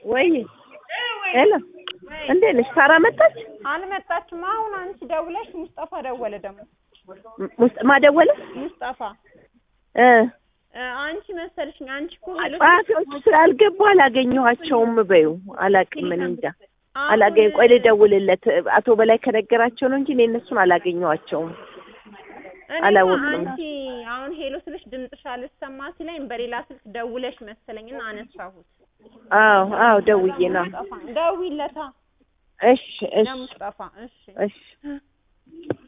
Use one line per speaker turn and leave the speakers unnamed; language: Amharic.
ወይ ሄሎ እንዴት ነሽ? ሳራ መጣች?
አልመጣችም። አሁን አንቺ ደውለሽ ሙስጠፋ ደወለ ደግሞ።
ማደወለ
ሙስጠፋ አንቺ መሰልሽኝ። አንቺ እኮ
ጻፊዎች ስላልገቡ አላገኘኋቸውም በይው። አላቅም ምን እንጃ አላገኝ። ቆይ ልደውልለት አቶ በላይ ከነገራቸው ነው እንጂ እኔ እነሱን አላገኘኋቸውም። አላወቅኩም።
አንቺ አሁን ሄሎ ስልሽ ድምፅሽ አልሰማ ሲለኝ በሌላ ስልክ ደውለሽ መሰለኝና አነሳሁት።
አዎ ደውዬ ነው።
ደውይለታ።
እሺ
ሙስጠፋ እሺ